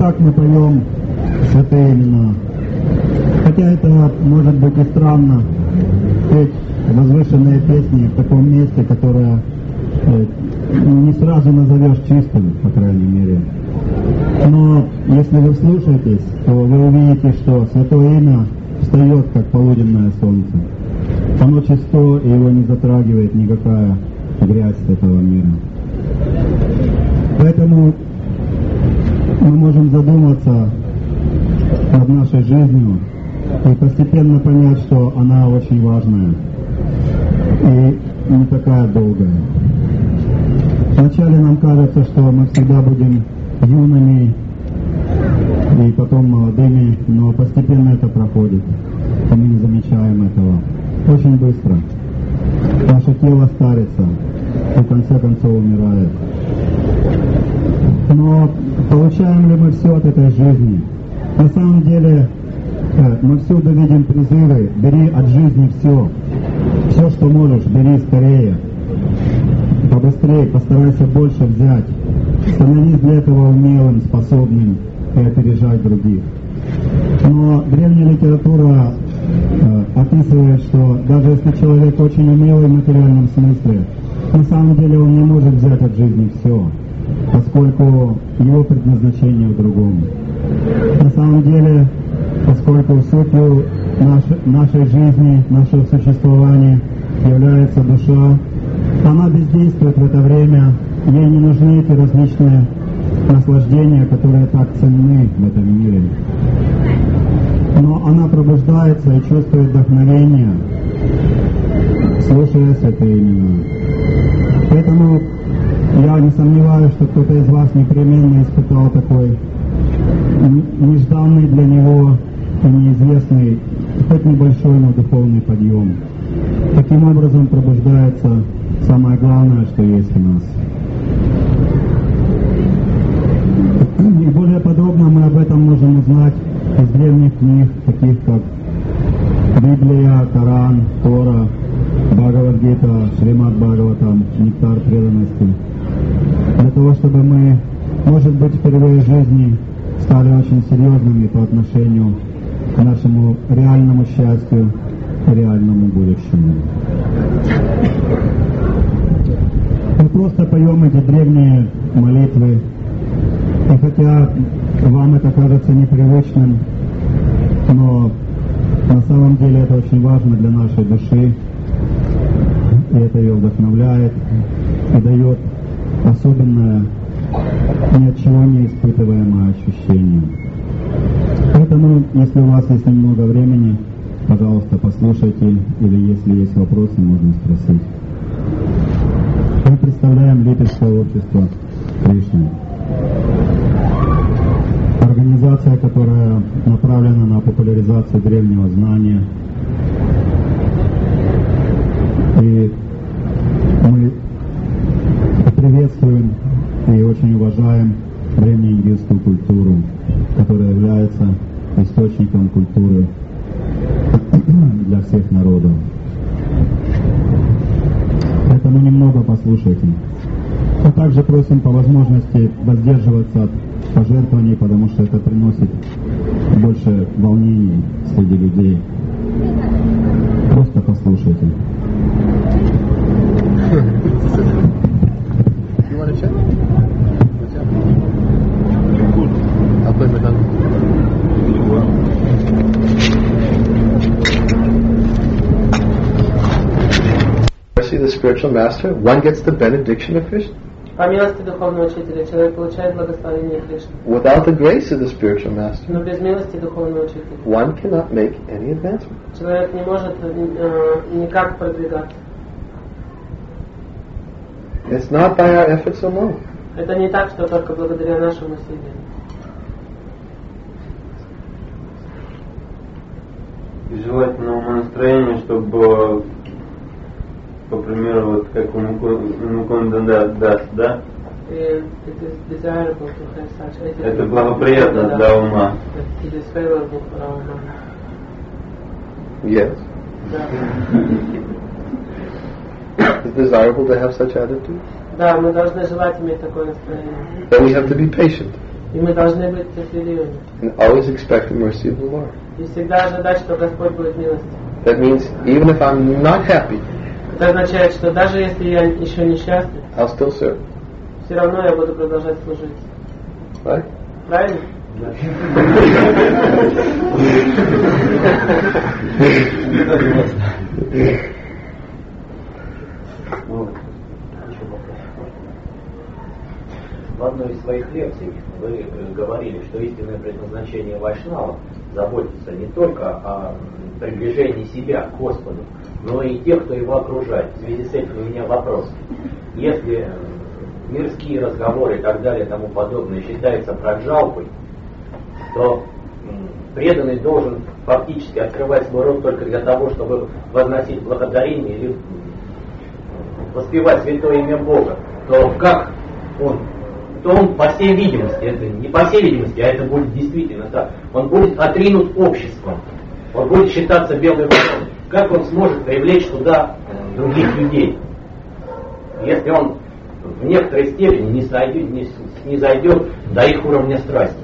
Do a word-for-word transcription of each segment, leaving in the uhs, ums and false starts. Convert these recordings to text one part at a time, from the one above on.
как мы поем святые имена. Хотя это может быть и странно, петь возвышенные песни в таком месте, которое э, не сразу назовешь чистым, по крайней мере. Но если вы слушаетесь, то вы увидите, что святое имя встает, как полуденное солнце. Оно чисто, и его не затрагивает никакая грязь этого мира. Поэтому мы можем задуматься над нашей жизнью и постепенно понять, что она очень важная и не такая долгая. Вначале нам кажется, что мы всегда будем юными и потом молодыми, но постепенно это проходит, и мы не замечаем этого. Очень быстро. Наше тело старится и в конце концов умирает. Но получаем ли мы все от этой жизни? На самом деле мы всюду видим призывы: бери от жизни все. Все, что можешь, бери скорее. Побыстрее, постарайся больше взять. Становись для этого умелым, способным и опережать других. Но древняя литература э, описывает, что даже если человек очень умелый в материальном смысле, на самом деле он не может взять от жизни все, поскольку его предназначение в другом. На самом деле, поскольку сутью нашей, нашей жизни, нашего существования является душа, она бездействует в это время, ей не нужны эти различные наслаждения, которые так ценны в этом мире. Но она пробуждается и чувствует вдохновение, слушая святые имена. Поэтому я не сомневаюсь, что кто-то из вас непременно испытал такой нежданный для него и неизвестный, хоть небольшой, но духовный подъем. Таким образом пробуждается самое главное, что есть у нас. И более подробно мы об этом можем узнать из древних книг, таких как Библия, Коран, Тора, Бхагавад-гита, Шримад Бхагаватам, Нектар преданности. Для того, чтобы мы, может быть, впервые в жизни стали очень серьезными по отношению к нашему реальному счастью и реальному будущему. Мы просто поем эти древние молитвы, и хотя вам это кажется непривычным, но на самом деле это очень важно для нашей души, и это ее вдохновляет и дает особенное, ни от чего не испытываемое ощущение. Поэтому, если у вас есть немного времени, пожалуйста, послушайте, или если есть вопросы, можно спросить. Мы представляем Липецкое общество Кришны. Организация, которая направлена на популяризацию древнего знания. И мы приветствуем и очень уважаем древнеиндийскую культуру, которая является источником культуры для всех народов. Поэтому немного послушайте. А также просим по возможности воздерживаться от пожертвований, потому что это приносит больше волнений среди людей. Просто послушайте. The spiritual master, one gets the benediction of Krishna. По милости духовного учителя человек получает благословение Кришны. Without the grace of the spiritual master, Но без милости духовного учителя one cannot make any advancement. Человек не может э, никак продвигаться. It's not by our efforts alone. Это не так, что только благодаря нашим усилиям. И желательно умонастроение, чтобы, по примеру, вот как у Мукунда даст, да? Это благоприятно для ума. Yes. It's desirable to have such attitude. Да, мы должны желать иметь такое настроение. But we have to be patient. И мы должны быть терпеливыми. And always expect the mercy of the Lord. И всегда ожидать, что Господь будет милостив. That means even if I'm not happy, Это означает, что даже если я еще несчастлив, I'll still serve. все равно я буду продолжать служить. Right? Правильно? В одной из своих лекций вы говорили, что истинное предназначение вайшнава заботиться не только о приближении себя к Господу, но и тех, кто его окружает. В связи с этим у меня вопрос. Если мирские разговоры и так далее и тому подобное считаются праджалпой, то преданный должен фактически открывать свой рот только для того, чтобы возносить благодарение или воспевать святое имя Бога, то как он, то он по всей видимости, это не по всей видимости, а это будет действительно так, он будет отринут обществом, он будет считаться белой вороной. Как он сможет привлечь туда других людей, если он в некоторой степени не зайдет, не, не зайдет до их уровня страсти?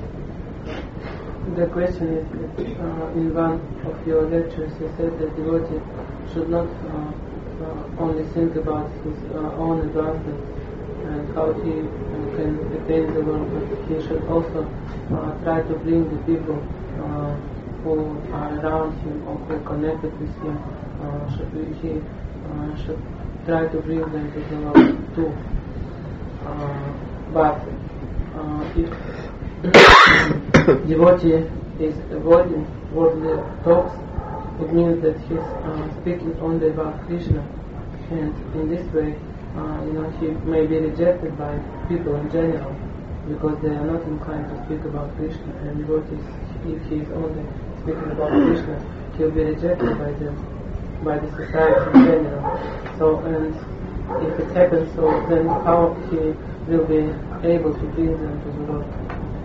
The question is, uh, in one of your lectures you said that devotee should not uh, uh, only think about his uh, own advancement and how he uh, can attain the Lord, but he should also uh, try to bring the people uh, who are around him or who are connected with him. Uh, should be, he uh, should try to bring them to the Lord too. Uh, but uh, if devotee is avoiding worldly talks, it means that he's uh, speaking only about Krishna, and in this way, uh, you know, he may be rejected by people in general because they are not inclined to speak about Krishna. And devotees, if he is only speaking about Krishna, he will be rejected by them, by the society in general. So, and if it happens so, then how he will be able to bring them to the Lord?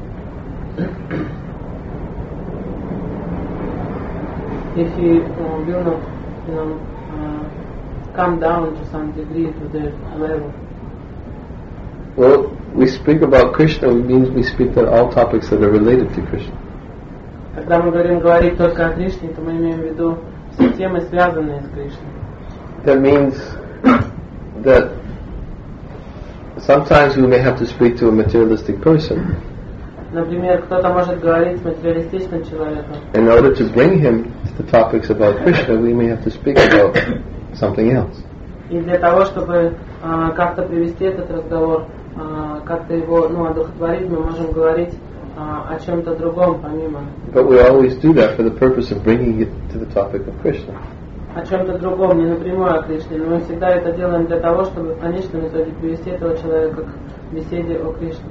If he uh, will not, you know, uh, come down to some degree to their level. Well, we speak about Krishna, it means we speak on all topics that are related to Krishna. Когда мы говорим говорить только о Кришне, то мы имеем в виду все темы, связанные с Кришной. That means that sometimes we may have to speak to a materialistic person. Например, кто-то может говорить с материалистичным человеком. In order to bring him to the topics about Krishna, we may have to speak about something else. И для того, чтобы uh, как-то привести этот разговор, uh, как-то его, ну, одухотворить, мы можем говорить uh, о чем-то другом помимо. But we always do that for the purpose of bringing it to the topic of Krishna. О чем-то другом, не напрямую о Кришне, но мы всегда это делаем для того, чтобы в конечном итоге привести этого человека к беседе о Кришне.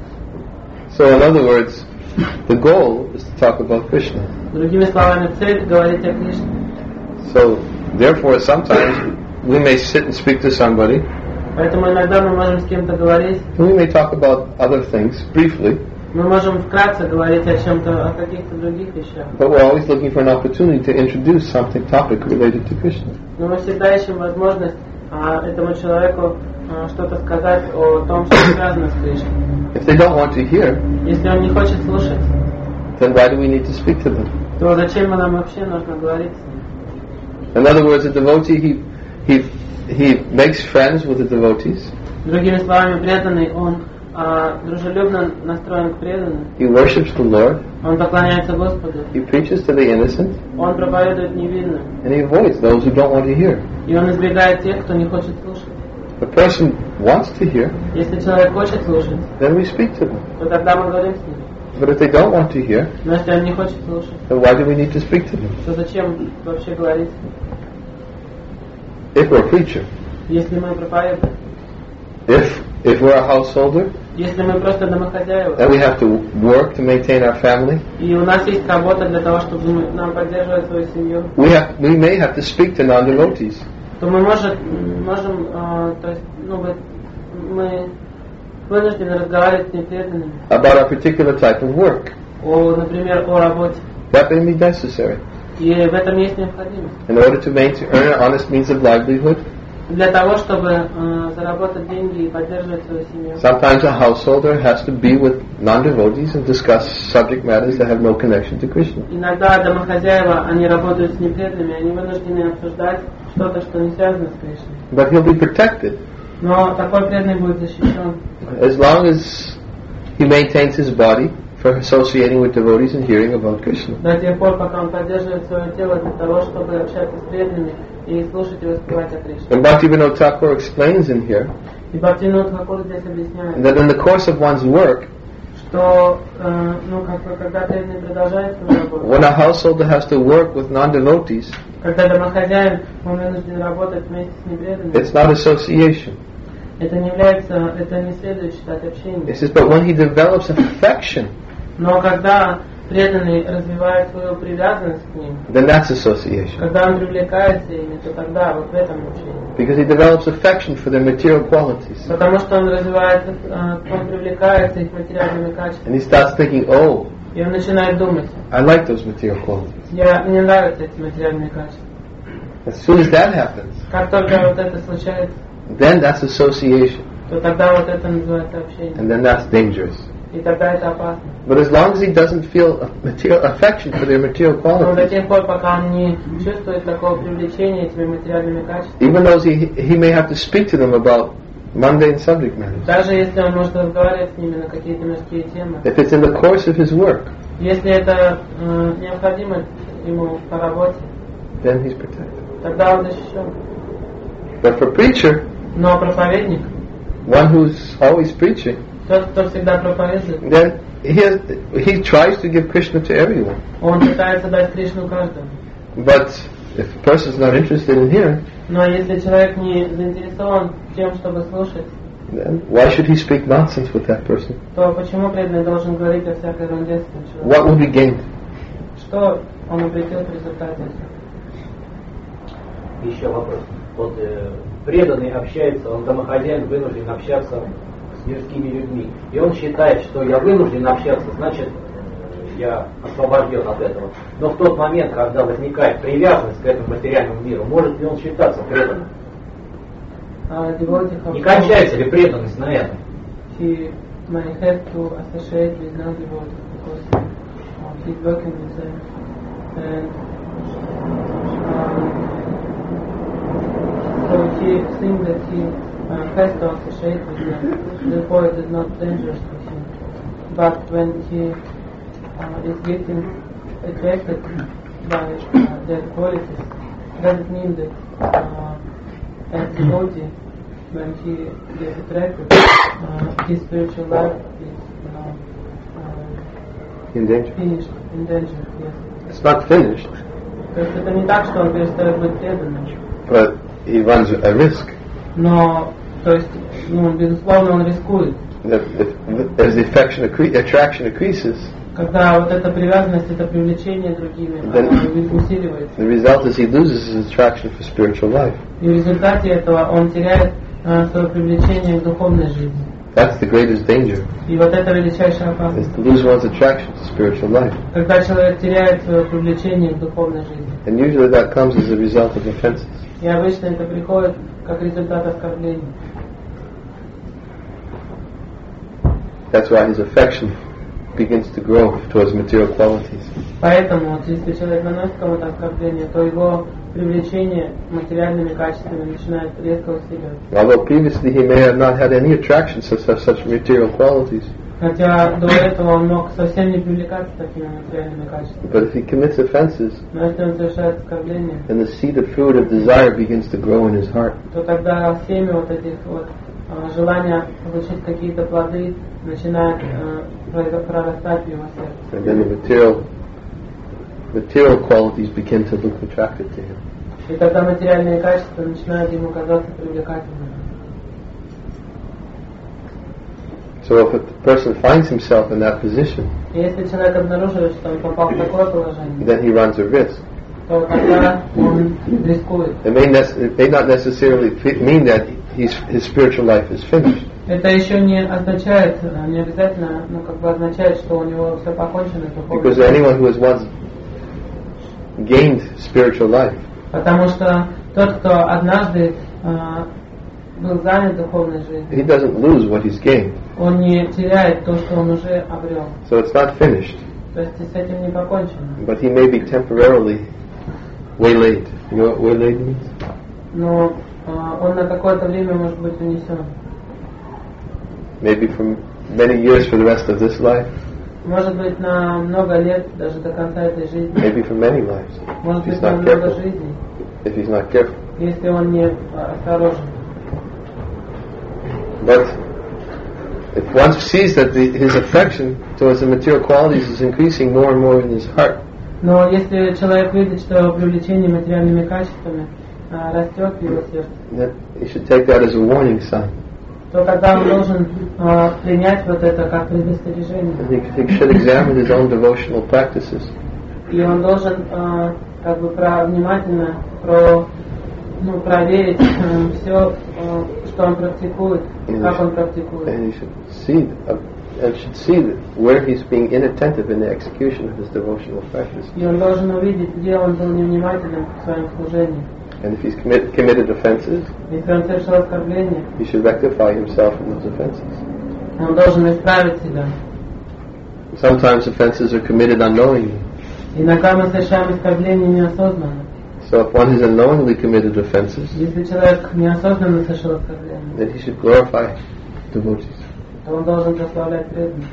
So in other words, the goal is to talk about Krishna. Другими словами, цель говорить о Кришне. So therefore, sometimes we may sit and speak to somebody. Поэтому иногда мы можем с кем-то говорить. And we may talk about other things briefly. Мы можем вкратце говорить о чем-то, о каких-то других вещах. But we're always looking for an opportunity to introduce something topic related to Krishna. Но мы всегда ищем возможность а, этому человеку а, что-то сказать о том, что связано с Кришной. If they don't want to hear, если он не хочет слушать, then why do we need to speak to them? То зачем нам вообще нужно говорить с ним? In other words, a devotee he he he makes friends with the devotees. Другими словами, преданный, он а, дружелюбно настроен к преданным. He worships the Lord. Он поклоняется Господу. He preaches to the innocent. Он проповедует невинным. And he avoids those who don't want to hear. И он избегает тех, кто не хочет слушать. The person wants to hear. Если человек хочет слушать, then we speak to them. То тогда мы говорим с ним. But if they don't want to hear, но если он не хочет слушать, then why do we need to speak to them? То зачем вообще говорить? If we're a preacher, если мы проповедуем, if if we're a householder, если мы просто домохозяева, and we have to work to maintain our family, и у нас есть работа для того, чтобы нам поддерживать свою семью, we have we may have to speak to non-devotees. То мы может, можем, э, то есть, ну, мы вынуждены разговаривать с непреданными. About a particular type of work. О, например, о работе. That may be necessary. И в этом есть необходимость. In order to maintain, earn an honest means of livelihood. для того, чтобы э, заработать деньги и поддерживать свою семью. Sometimes a householder has to be with non-devotees and discuss subject matters that have no connection to Krishna. Иногда домохозяева, они работают с непреданными, они вынуждены обсуждать что-то, что не связано с Кришной. But he'll be protected. Но такой преданный будет защищен. As long as he maintains his body for associating with devotees and hearing about Krishna. До тех пор, пока он поддерживает свое тело для того, чтобы общаться с преданными и слушать и воспевать о Кришне. And Bhaktivinoda Thakur explains in here И Бхактивинода Тхакур здесь объясняет, that in the course of one's work, что э, ну, как бы, когда преданный продолжает свою работу, when a householder has to work with non-devotees, когда домохозяин, он вынужден работать вместе с непреданными, it's not association. это не является, это не следует считать He общением. says, but when he develops affection, Но когда преданный развивает свою привязанность к ним, then that's association. когда он привлекается ими, то тогда вот в этом общении. Because he develops affection for their material qualities. Потому что он развивает, э, он привлекается их материальными качествами. And he starts thinking, oh, И он начинает думать, I like those material qualities. я, мне нравятся эти материальные качества. As soon as that happens, Как только вот это случается, then that's association. то тогда вот это называется общение. And then that's dangerous. И тогда это опасно. But as long as he doesn't feel a material affection for their material Но до qualities, тех пор, пока он не чувствует такого привлечения этими материальными качествами, even though he, he may have to speak to them about mundane subject matters, даже если он может разговаривать с ними на какие-то мирские темы, if it's in the course of his work, если это э, необходимо ему по работе, then he's protected. тогда он защищен. But for preacher, Но проповедник, one who's always preaching, тот, кто всегда проповедует, then he has, he tries to give Krishna to everyone. он пытается дать Кришну каждому. But if a person's not interested in hearing, Но если человек не заинтересован тем, чтобы слушать, then why should he speak nonsense with that person? то почему преданный должен говорить о всякой ерунде с этим человеком? What will be gained? Что он обретет в результате? Еще вопрос. Вот э, преданный общается, он домохозяин вынужден общаться с мирскими людьми. И он считает, что я вынужден общаться, значит, я освобожден от этого. Но в тот момент, когда возникает привязанность к этому материальному миру, может ли он считаться преданным? Uh, devotee Не кончается ли преданность на этом? he may have to associate with non-devotees because uh, he's working with them, and um, so he thinks that he uh, has to associate with them. Therefore, it is not dangerous to him. But when he uh, is getting attracted by uh, their qualities, does it mean that uh, as devotee, when he gets attracted, uh, his spiritual life is uh, uh, In danger. finished, in danger, yes. It's not finished, То есть это не так, что он перестает быть преданным, but he runs a risk. но, то есть, ну, безусловно, он рискует. That if, as the affection accre- attraction increases, Когда вот эта привязанность, это привлечение другими, Then- оно усиливается. the result is he loses his attraction for spiritual life. И в результате этого он теряет uh, свое привлечение к духовной жизни. That's the greatest danger, И вот это величайшая is опасность. to lose one's attraction to spiritual life. Когда человек теряет свое привлечение к духовной жизни. And usually that comes as a result of offenses. И обычно это приходит как результат оскорблений. That's why his affection begins to grow towards material qualities. Поэтому, вот, если человек наносит кому-то оскорбление, то его привлечение материальными качествами начинает резко усиливаться. Although previously he may have not had any attraction to such, such material qualities, Хотя до этого он мог совсем не привлекаться такими материальными качествами. but if he commits offenses, Но если он совершает оскорбление, then the seed of fruit of desire begins to grow in his heart. то тогда семя вот этих вот а, желания получить какие-то плоды начинает а, произ- прорастать в его сердце. And then the material material qualities begin to look attractive to him. И тогда материальные качества начинают ему казаться привлекательными. So if a person finds himself in that position, И если человек обнаруживает, что он попал в такое положение, then he runs a risk. то тогда он рискует. It may, nec- it may not necessarily fi- mean that he's, his spiritual life is finished, Это еще не означает, э, не обязательно, ну как бы означает, что у него все покончено с духовной because жизнью. anyone who has once gained spiritual life Потому что тот, кто однажды а, был занят духовной жизнью. He doesn't lose what he's gained. Он не теряет то, что он уже обрел. So it's not finished. То есть с этим не покончено. But he may be temporarily waylaid. You know what waylaid means? Но а, он на какое-то время может быть унесен. Maybe for many years for the rest of this life. Может быть на много лет, даже до конца этой жизни. Maybe for many lives. Может If he's быть на not много careful. жизней, If he's not careful. если он не а, осторожен. But if one sees that the, his affection towards the material qualities is increasing more and more in his heart, Но если человек видит, что привлечение материальными качествами а, растет в его сердце, that he should take that as a warning sign. то тогда он должен а, принять вот это как предостережение. And he, he should examine his own devotional practices. И он должен а, как бы про, внимательно про, ну, проверить а, все, а, что он практикует, как он практикует. And he should see, uh, and should see that where he's being inattentive in the execution of his devotional practice. И он должен увидеть, где он был невнимателен в своем служении. And if he's commit, committed offenses, Если он совершил оскорбление, he should rectify himself in those offenses. он должен исправить себя. Sometimes offenses are committed unknowingly. Иногда мы совершаем оскорбления неосознанно. So if one has unknowingly committed offenses, Если человек неосознанно совершил оскорбление, then he should glorify devotees. то он должен прославлять преданных.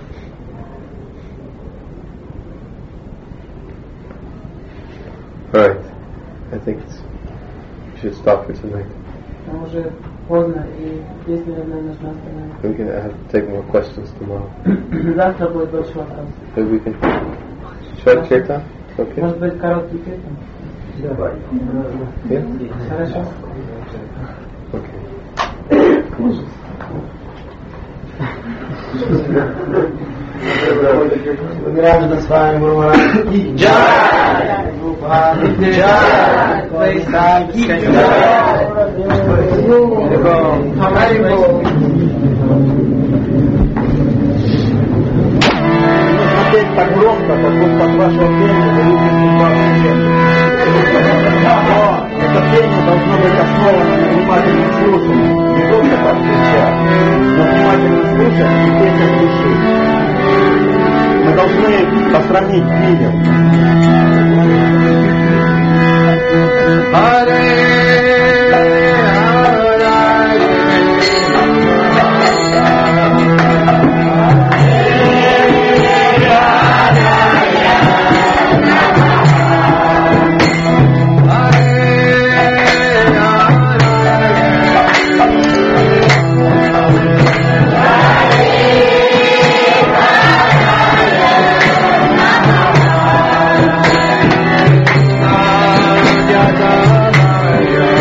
Alright, I think it's, we should stop for tonight. Там уже поздно, и здесь, наверное, нужно остановиться. We can have to take more questions tomorrow. Завтра будет больше вопросов. Maybe we can short kirtan? Okay? Может быть, короткий песен? Давай. Yeah? Хорошо. Okay. Граждан с вами была Джай! Джай! Плейстаки! Смотреть так громко, как будто от вашего пения зависит судьба всех. Но это пение должно быть основано на внимательном слушании. Не только так кричать, но внимательно слушать и петь от души. Мы должны посрамить миром. Yeah.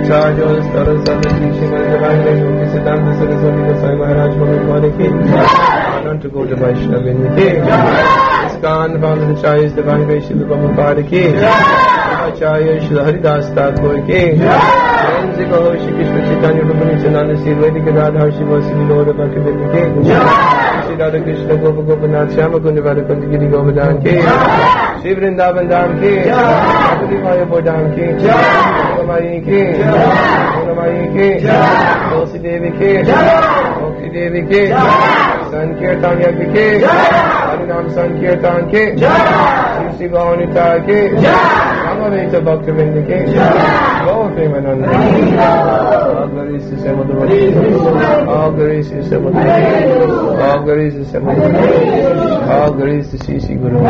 Acharya Stara Sadhati Shivan Javanga Yogi Siddhanta Saraswati Gosai Maharaj Bhagavad Ki Ananta Gauta Vaishnavin Ki Iskan Bhagavad Acharyas Divine Grace Srila Prabhupada Ki Acharya Srila Haridas Thakur Ki Shri Krishna Chaitanya Prabhu Nityananda Sri Advaita Gadadhar Srivasadi Lord Bhaktivedanta Ki Shri Radha Krishna Gopa Gopinath Shyama Kunda Radha Kunda Giri Govardhan Ki Shri Vrindavan Dham Ki Shri Maya Bodham Ki Namayi Ki Namayi Ki Tulsi Devi Ki Mukti Devi Ki Sankirtan Yagya Ki Harinam Sankirtan Ki Shri Shri Gaunita Ki Amaveta Bhaktivedanta Ki Gaur Premananda All glories to Samadhavati All glories to Samadhavati All glories to Samadhavati All glories to Sri Sri Guru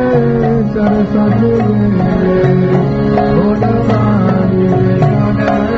Saraswati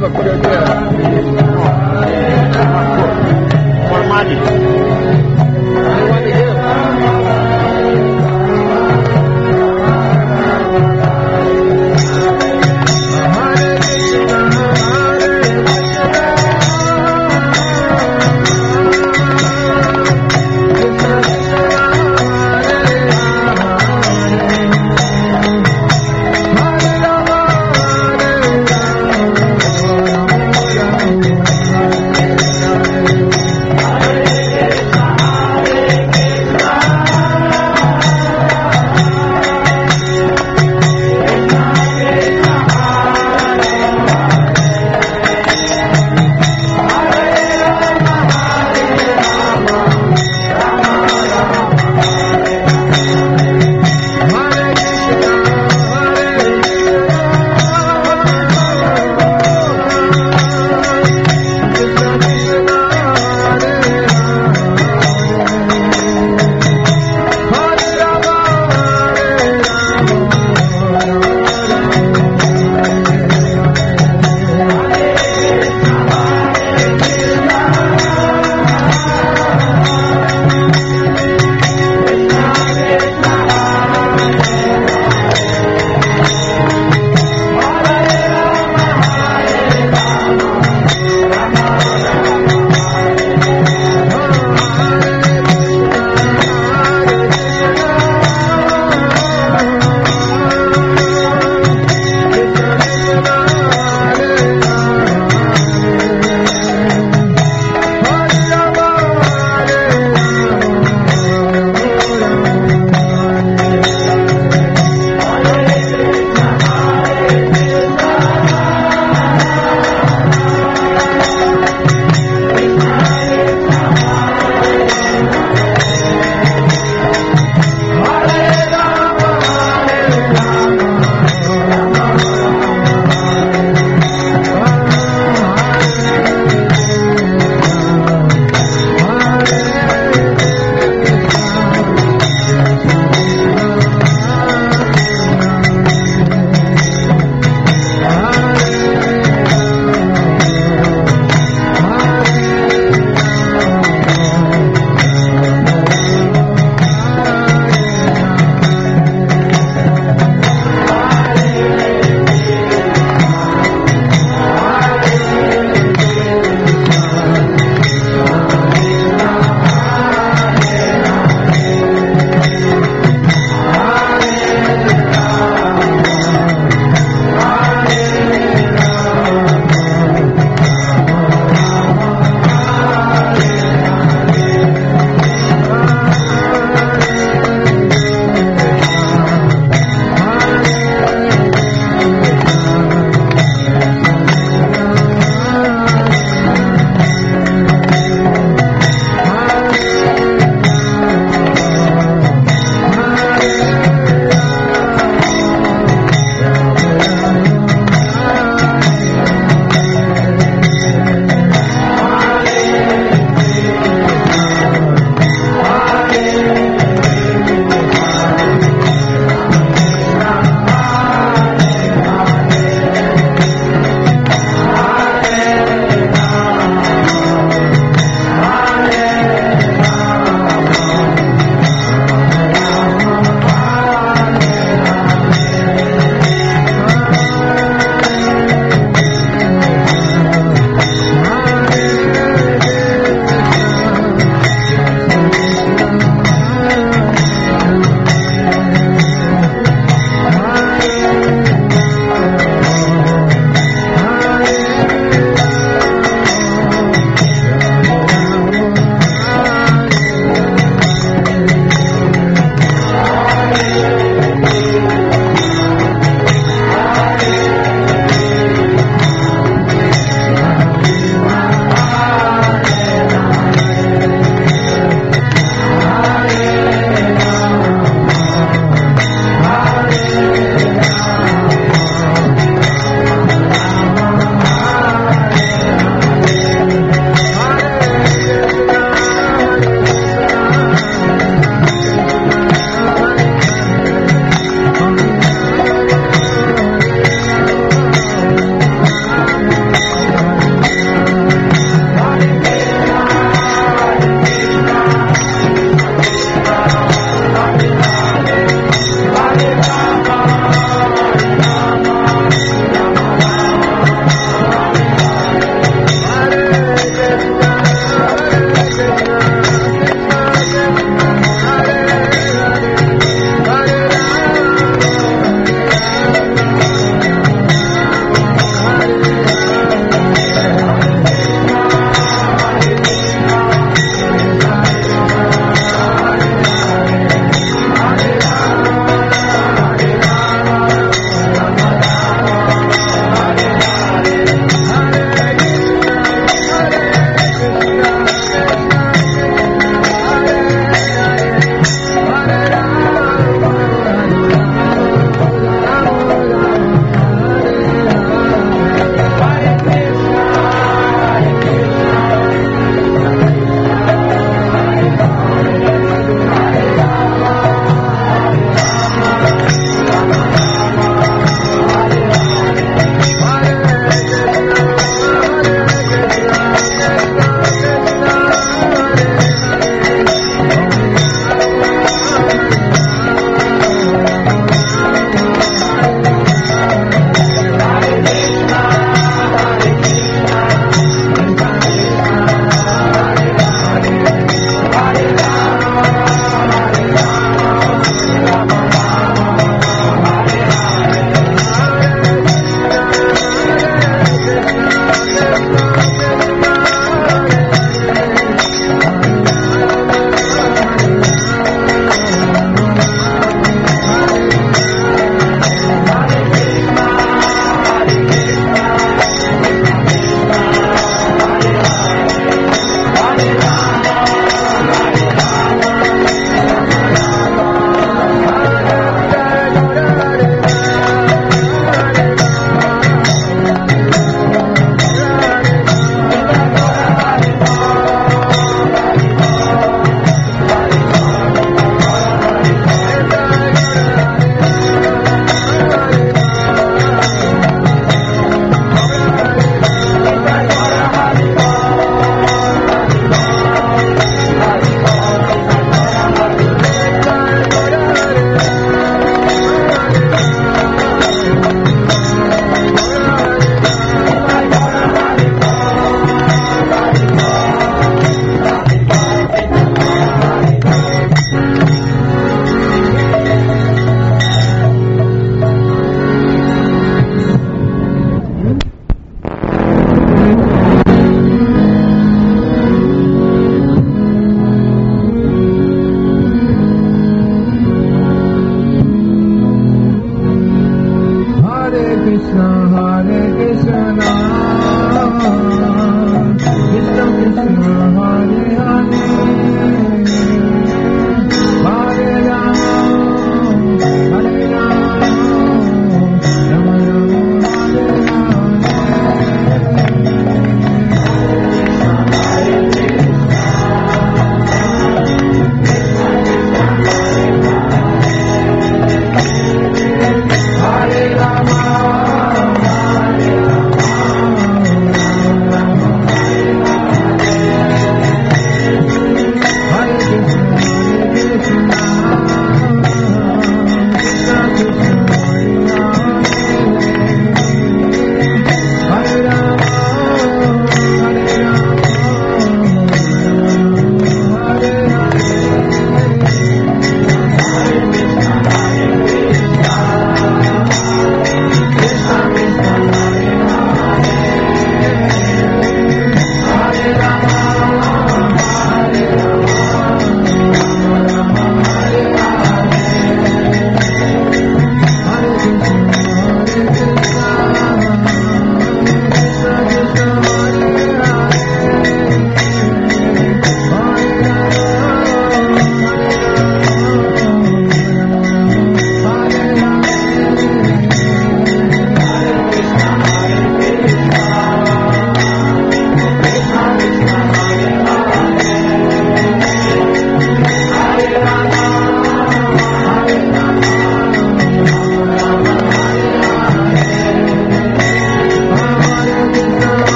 Baba put her there. For money. I want to give. Hare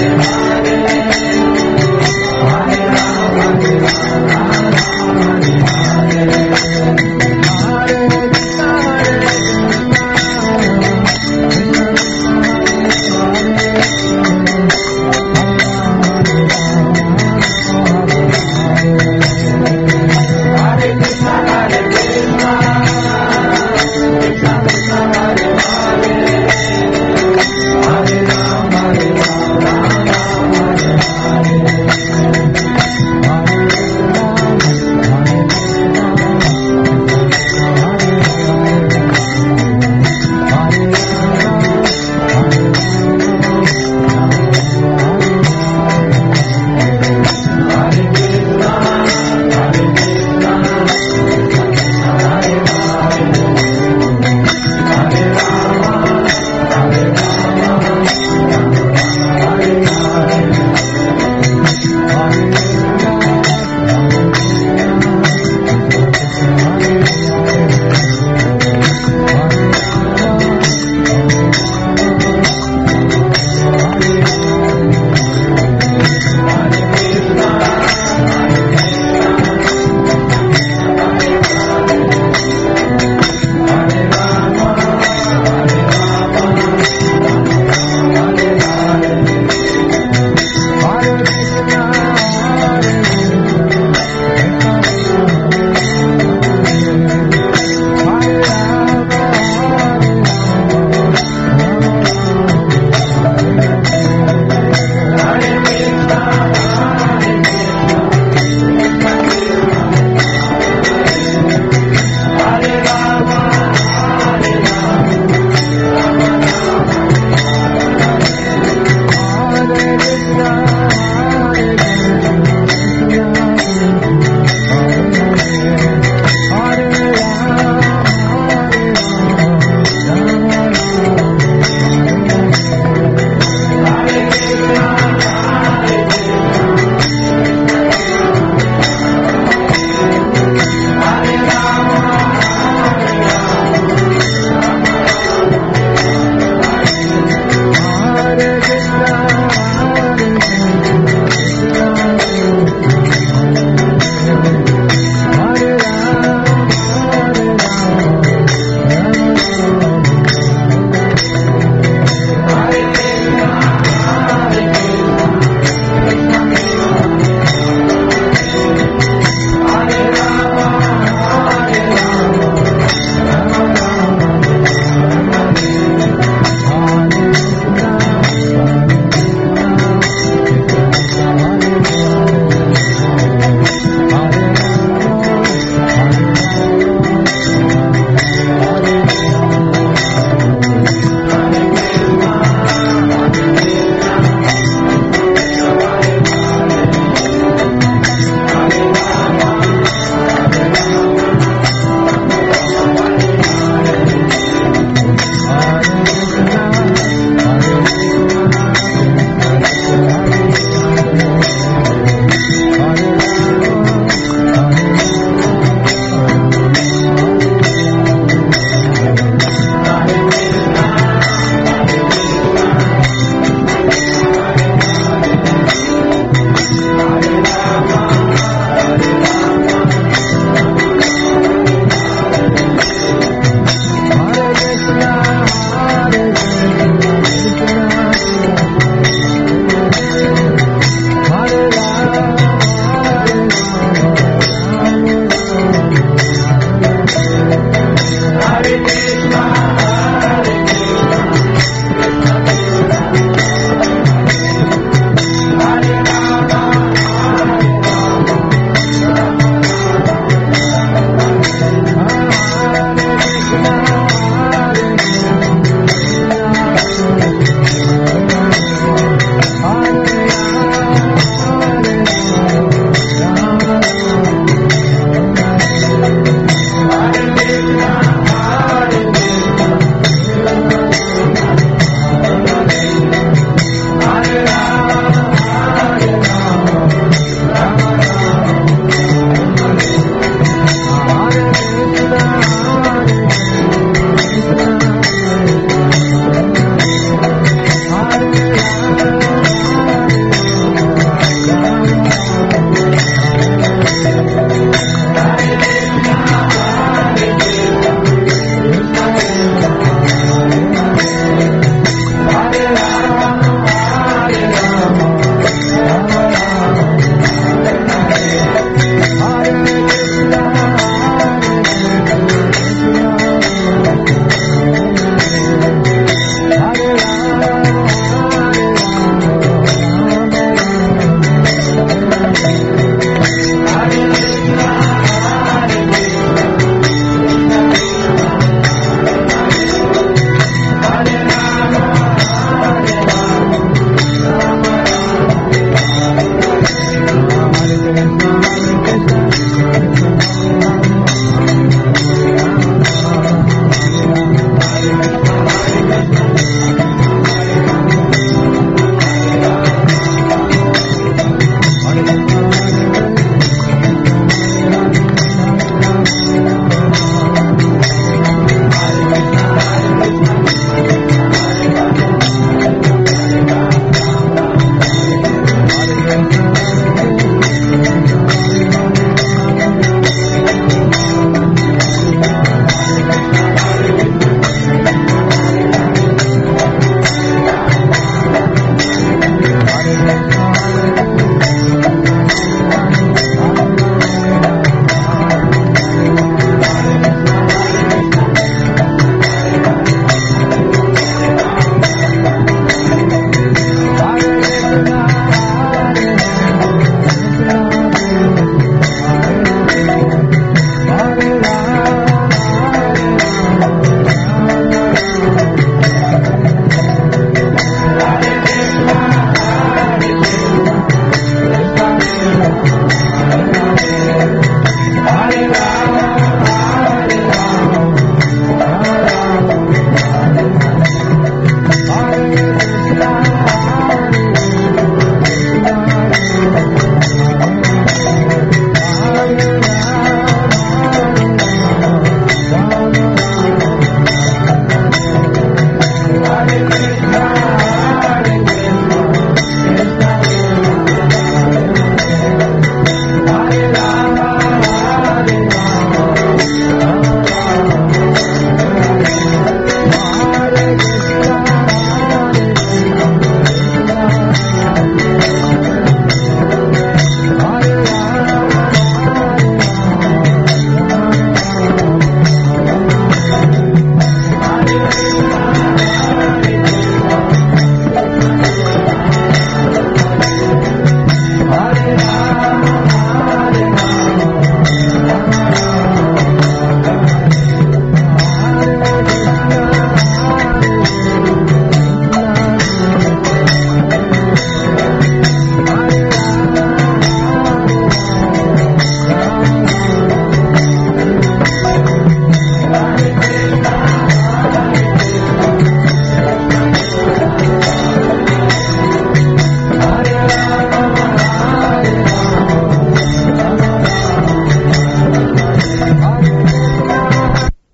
Hare